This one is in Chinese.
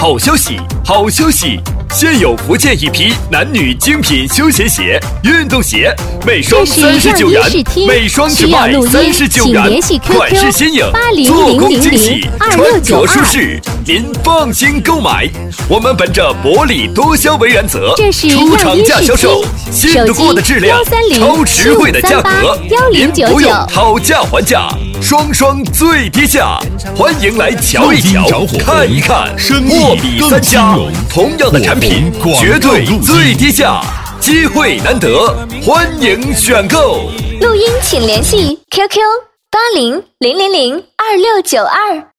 好消息，好消息！现有福建一批男女精品休闲鞋、运动鞋，每双39元，每双只卖39元，款式新颖，做工精细，穿着舒适，您放心购买。我们本着薄利多销为原则，出厂价销售，信得过的质量，超实惠的价格，您不用讨价还价，双双最低价。欢迎来瞧一瞧，看一看，货比三家，同样的产品绝对最低价，机会难得，欢迎选购。 录音请联系 QQ8000002692。